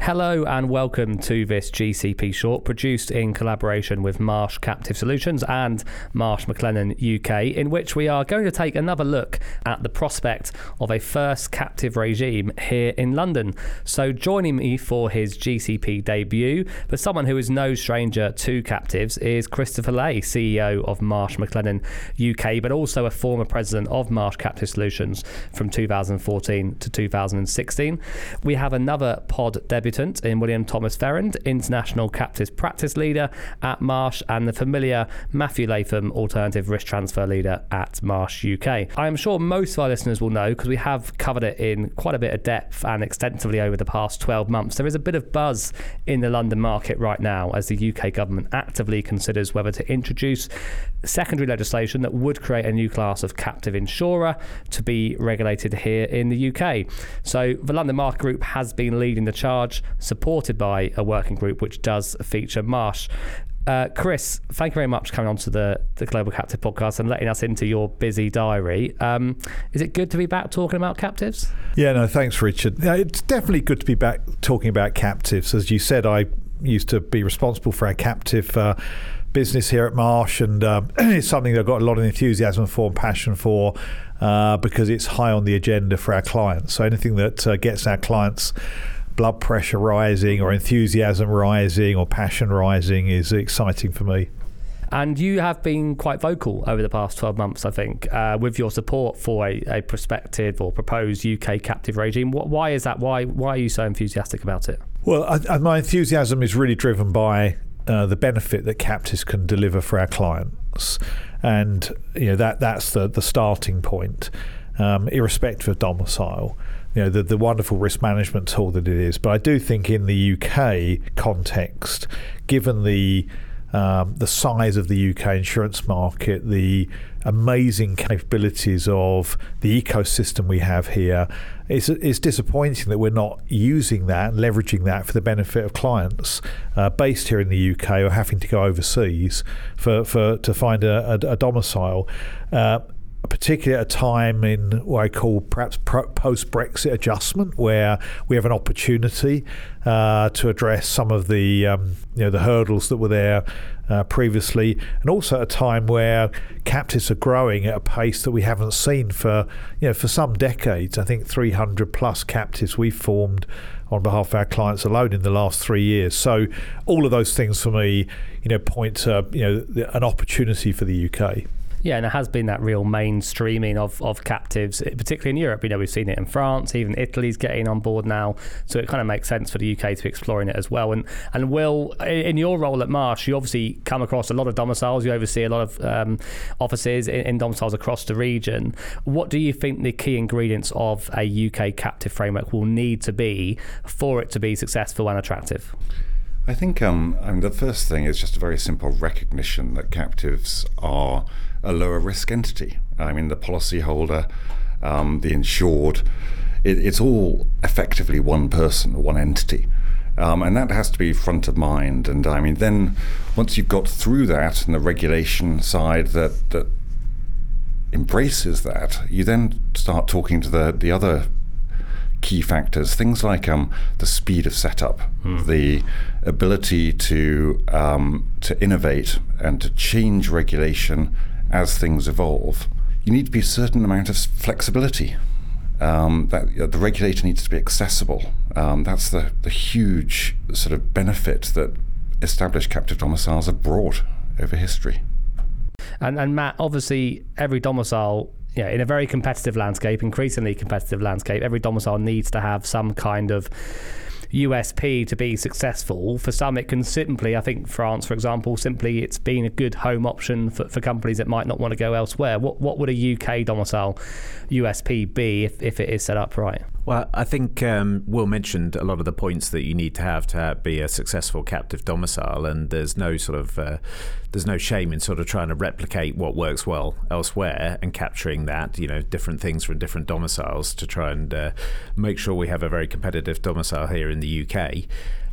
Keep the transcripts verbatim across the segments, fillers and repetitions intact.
Hello and welcome to this G C P Short, produced in collaboration with Marsh Captive Solutions and Marsh McLennan U K, in which we are going to take another look at the prospect of a first captive regime here in London. So joining me for his G C P debut, but someone who is no stranger to captives, is Christopher Lay, C E O of Marsh McLennan U K, but also a former president of Marsh Captive Solutions from two thousand fourteen to two thousand sixteen. We have another pod debutant in William Thomas Ferrand, International Captives Practice Leader at Marsh, and the familiar Matthew Latham, Alternative Risk Transfer Leader at Marsh U K. I am sure most of our listeners will know, because we have covered it in quite a bit of depth and extensively over the past twelve months, there is a bit of buzz in the London market right now as the U K government actively considers whether to introduce secondary legislation that would create a new class of captive insurer to be regulated here in the U K. So the London Market Group has been leading the charge, supported by a working group which does feature Marsh. Uh, Chris, thank you very much for coming on to the, the Global Captive podcast and letting us into your busy diary. Um, is it good to be back talking about captives? Yeah, no, thanks, Richard. Yeah, it's definitely good to be back talking about captives. As you said, I used to be responsible for our captive uh, business here at Marsh, and um, it's something that I've got a lot of enthusiasm for and passion for, uh, because it's high on the agenda for our clients. So anything that uh, gets our clients' blood pressure rising or enthusiasm rising or passion rising is exciting for me. And you have been quite vocal over the past twelve months, I think, uh, with your support for a, a prospective or proposed U K captive regime. What, why is that? Why why are you so enthusiastic about it? Well, I, I, my enthusiasm is really driven by uh, the benefit that captives can deliver for our clients. And you know that that's the, the starting point, um, irrespective of domicile. You know, the, the wonderful risk management tool that it is. But I do think in the U K context, given the um, the size of the U K insurance market, the amazing capabilities of the ecosystem we have here, it's, it's disappointing that we're not using that and leveraging that for the benefit of clients uh, based here in the U K or having to go overseas for, for to find a, a, a domicile. Uh, particularly at a time in what I call perhaps post-Brexit adjustment, where we have an opportunity uh, to address some of the um, you know the hurdles that were there uh, previously, and also at a time where captives are growing at a pace that we haven't seen for you know for some decades. I think three hundred plus captives we've formed on behalf of our clients alone in the last three years. So all of those things for me, you know, point to you know an opportunity for the U K. Yeah, and there has been that real mainstreaming of, of captives, particularly in Europe. You know, we've seen it in France, even Italy's getting on board now. So it kind of makes sense for the U K to be exploring it as well. And and Will, in your role at Marsh, you obviously come across a lot of domiciles. You oversee a lot of um, offices in, in domiciles across the region. What do you think the key ingredients of a U K captive framework will need to be for it to be successful and attractive? I think um, I mean, the first thing is just a very simple recognition that captives are a lower risk entity. I mean, the policyholder, um, the insured, it, it's all effectively one person, one entity. Um, and that has to be front of mind. And I mean, then once you've got through that and the regulation side that, that embraces that, you then start talking to the, the other key factors, things like um, the speed of setup, hmm. the ability to um, to innovate and to change regulation as things evolve. You need to be a certain amount of flexibility. Um, that you know, the regulator needs to be accessible. Um, that's the, the huge sort of benefit that established captive domiciles have brought over history. And and Matt, obviously every domicile, yeah, in a very competitive landscape, increasingly competitive landscape, every domicile needs to have some kind of U S P to be successful. For some, it can simply, I think France, for example, simply it's been a good home option for, for companies that might not want to go elsewhere. What what would a U K domicile U S P be if, if it is set up right? Well, I think um, Will mentioned a lot of the points that you need to have to have, be a successful captive domicile, and there's no sort of uh, there's no shame in sort of trying to replicate what works well elsewhere and capturing that, you know, different things from different domiciles to try and uh, make sure we have a very competitive domicile here in the U K.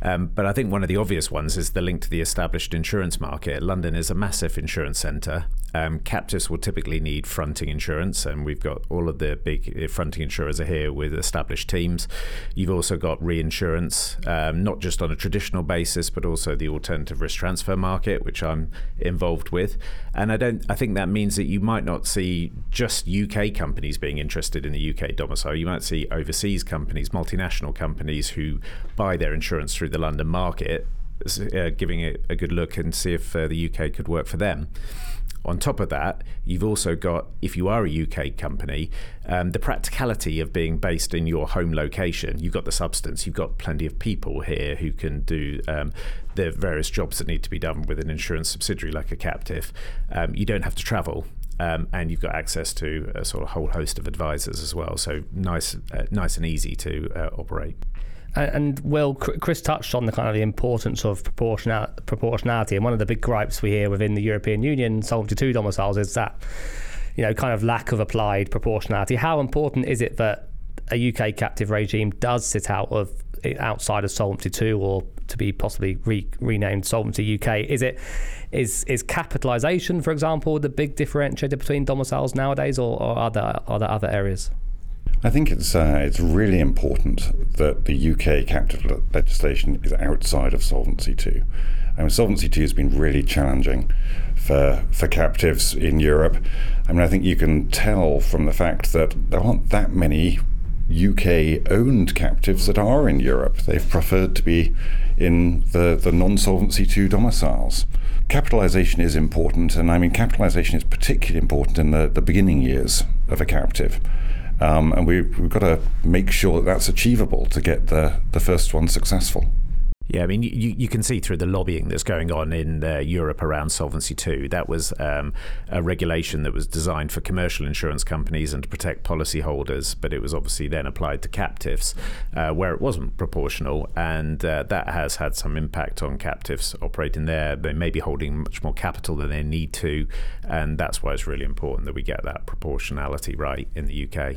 Um, but I think one of the obvious ones is the link to the established insurance market. London is a massive insurance centre. Um, captives will typically need fronting insurance, and we've got all of the big fronting insurers are here with established teams. You've also got reinsurance, um, not just on a traditional basis, but also the alternative risk transfer market, which I'm involved with. And I don't. I think that means that you might not see just U K companies being interested in the U K domicile. You might see overseas companies, multinational companies who buy their insurance through the London market, uh, giving it a good look and see if uh, the U K could work for them. On top of that, you've also got, if you are a U K company, um, the practicality of being based in your home location. You've got the substance, you've got plenty of people here who can do um, the various jobs that need to be done with an insurance subsidiary like a captive. Um, you don't have to travel. Um, and you've got access to a sort of whole host of advisors as well. So nice, uh, nice and easy to uh, operate. And Will, Chris touched on the kind of the importance of proportional, proportionality, and one of the big gripes we hear within the European Union Solvency two domiciles is that, you know, kind of lack of applied proportionality. How important is it that a U K captive regime does sit out of outside of Solvency two, or to be possibly re, renamed Solvency U K? Is it is is capitalisation, for example, the big differentiator between domiciles nowadays, or, or are there are there other areas? I think it's uh, it's really important that the U K captive le- legislation is outside of Solvency two. I mean, Solvency two has been really challenging for for captives in Europe. I mean, I think you can tell from the fact that there aren't that many U K-owned captives that are in Europe. They've preferred to be in the, the non-Solvency two domiciles. Capitalisation is important, and I mean, capitalisation is particularly important in the, the beginning years of a captive. Um, and we, we've got to make sure that that's achievable to get the, the first one successful. Yeah, I mean, you, you can see through the lobbying that's going on in uh, Europe around Solvency two. That was um, a regulation that was designed for commercial insurance companies and to protect policyholders, but it was obviously then applied to captives uh, where it wasn't proportional, and uh, that has had some impact on captives operating there. They may be holding much more capital than they need to, and that's why it's really important that we get that proportionality right in the U K.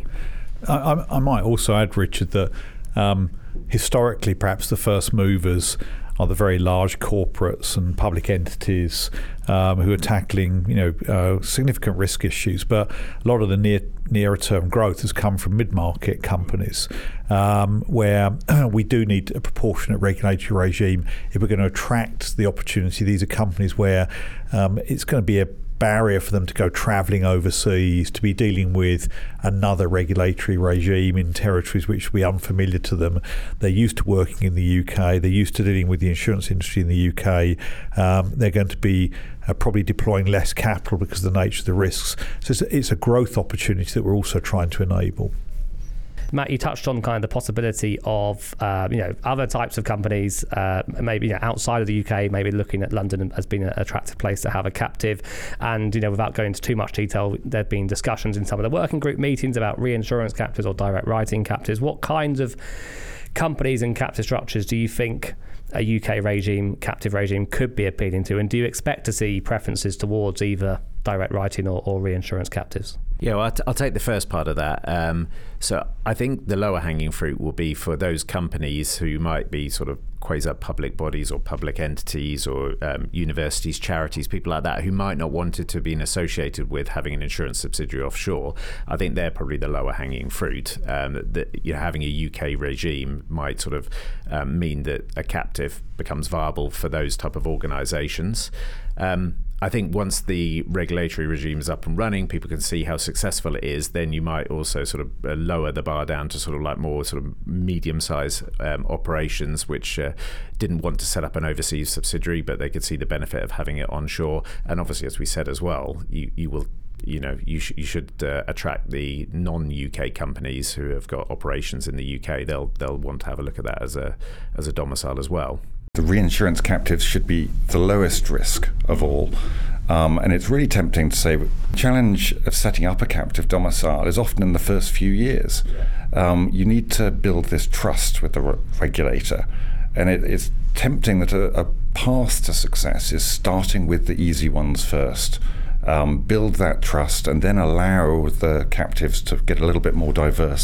I, I might also add, Richard, that Um, historically, perhaps the first movers are the very large corporates and public entities um, who are tackling, you know, uh, significant risk issues. But a lot of the near nearer term growth has come from mid-market companies, um, where we do need a proportionate regulatory regime if we're going to attract the opportunity. These are companies where um, it's going to be a barrier for them to go travelling overseas, to be dealing with another regulatory regime in territories which will be unfamiliar to them. They're used to working in the U K, they're used to dealing with the insurance industry in the U K. Um, they're going to be uh, probably deploying less capital because of the nature of the risks. So it's a, it's a growth opportunity that we're also trying to enable. Matt, you touched on kind of the possibility of uh, you know other types of companies, uh, maybe you know, outside of the U K, maybe looking at London as being an attractive place to have a captive. And you know, without going into too much detail, there've been discussions in some of the working group meetings about reinsurance captives or direct writing captives. What kinds of companies and captive structures do you think a U K regime, captive regime, could be appealing to? And do you expect to see preferences towards either direct writing or, or reinsurance captives? Yeah, well, I'll, t- I'll take the first part of that. Um, so I think the lower hanging fruit will be for those companies who might be sort of quasi-public bodies or public entities or um, universities, charities, people like that, who might not want it to be associated with having an insurance subsidiary offshore. I think they're probably the lower hanging fruit. Um, that, you know, having a U K regime might sort of um, mean that a captive becomes viable for those type of organisations. Um, I think once the regulatory regime is up and running, people can see how successful it is, then you might also sort of uh, lower the bar down to sort of like more sort of medium-sized um, operations which uh, didn't want to set up an overseas subsidiary, but they could see the benefit of having it onshore. And obviously, as we said as well, you, you will you know, you, sh- you should uh, attract the non-U K companies who have got operations in the U K. They'll they'll want to have a look at that as a as a domicile as well. The reinsurance captives should be the lowest risk of all. Um, and it's really tempting to say the challenge of setting up a captive domicile is often in the first few years. Um, you need to build this trust with the re- regulator. And it, it's tempting that a, a path to success is starting with the easy ones first. Um, build that trust and then allow the captives to get a little bit more diverse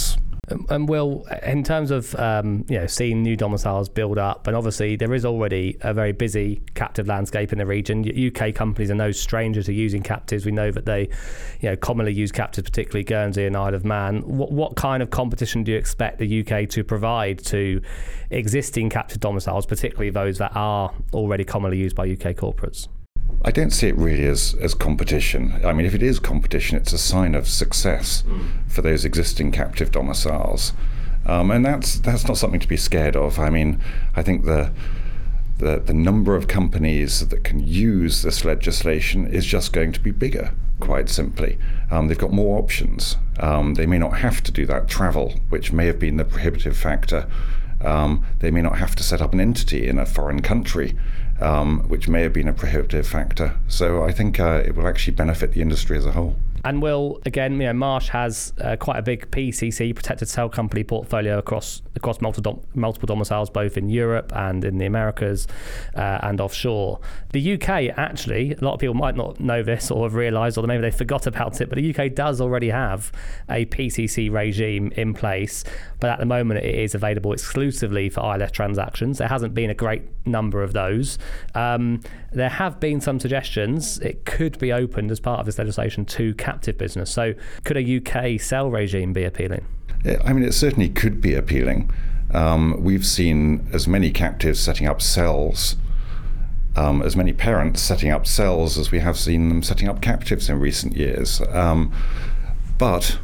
And Will, in terms of um, you know seeing new domiciles build up, and obviously there is already a very busy captive landscape in the region. U K companies are no stranger to using captives. We know that they, you know, commonly use captives, particularly Guernsey and Isle of Man. What what kind of competition do you expect the U K to provide to existing captive domiciles, particularly those that are already commonly used by U K corporates? I don't see it really as, as competition. I mean, if it is competition, it's a sign of success mm. for those existing captive domiciles. Um, and that's that's not something to be scared of. I mean, I think the, the the number of companies that can use this legislation is just going to be bigger, quite simply. Um, they've got more options. Um, they may not have to do that travel, which may have been the prohibitive factor. Um, they may not have to set up an entity in a foreign country, um, which may have been a prohibitive factor. So I think uh, it will actually benefit the industry as a whole. And Will, again, you know, Marsh has uh, quite a big P C C, protected cell company portfolio across across multiple, dom- multiple domiciles, both in Europe and in the Americas uh, and offshore. The U K, actually, a lot of people might not know this or have realised, or maybe they forgot about it, but the U K does already have a P C C regime in place, but at the moment it is available exclusively for I L S transactions. There hasn't been a great number of those. Um, there have been some suggestions it could be opened as part of this legislation to captive business. So could a U K cell regime be appealing? I mean, it certainly could be appealing. Um, we've seen as many captives setting up cells, um, as many parents setting up cells as we have seen them setting up captives in recent years. Um, but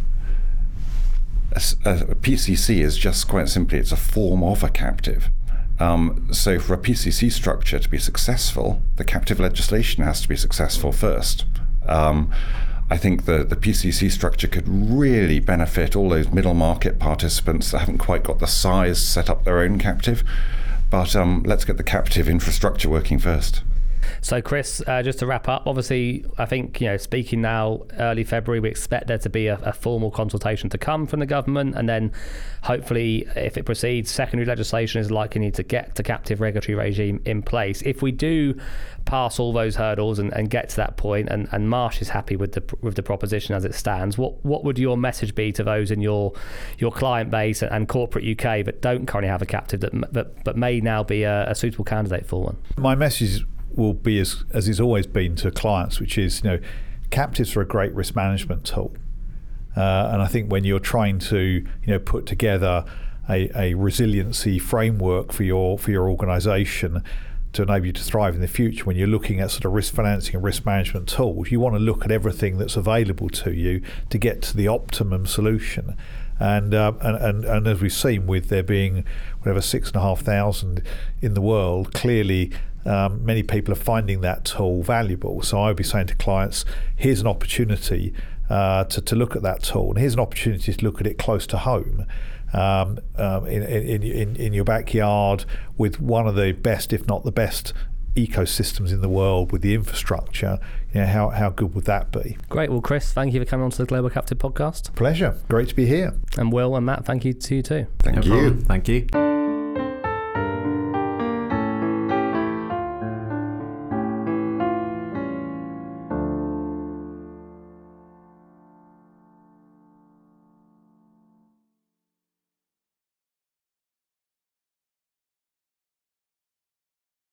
a, a P C C is just quite simply, it's a form of a captive. Um, so for a P C C structure to be successful, the captive legislation has to be successful first. Um, I think the, the P C C structure could really benefit all those middle market participants that haven't quite got the size to set up their own captive. But um, let's get the captive infrastructure working first. So, Chris, uh, just to wrap up, obviously, I think, you know, speaking now, early February, we expect there to be a, a formal consultation to come from the government, and then hopefully, if it proceeds, secondary legislation is likely to get the captive regulatory regime in place. If we do pass all those hurdles and, and get to that point, and, and Marsh is happy with the with the proposition as it stands, what what would your message be to those in your your client base and, and corporate U K that don't currently have a captive that that, but may now be a, a suitable candidate for one? My message will be as as it's always been to clients, which is, you know, captives are a great risk management tool, uh, and I think when you're trying to, you know, put together a, a resiliency framework for your for your organisation to enable you to thrive in the future, when you're looking at sort of risk financing and risk management tools, you want to look at everything that's available to you to get to the optimum solution. And, uh, and and and as we've seen, with there being whatever six and a half thousand in the world, clearly um, many people are finding that tool valuable. So I would be saying to clients, here's an opportunity uh, to to look at that tool, and here's an opportunity to look at it close to home, um, um, in, in in in your backyard, with one of the best, if not the best, ecosystems in the world, with the infrastructure. You know, how how good would that be? Great. Well, Chris, thank you for coming on to the Global Captive Podcast. Pleasure. Great to be here. And Will and Matt, thank you to you too. Thank No you. problem. Thank you.